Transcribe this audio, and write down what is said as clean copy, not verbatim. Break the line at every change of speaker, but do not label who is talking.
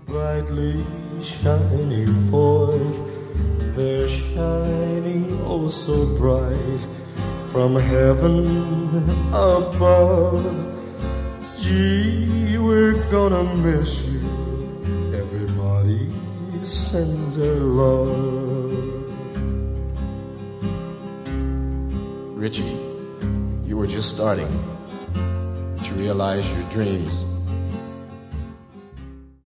brightly shining forth. They're shining oh so bright from heaven above. Gee, we're gonna miss you. Everybody sends their love.
Richie, you were just starting to realize your dreams.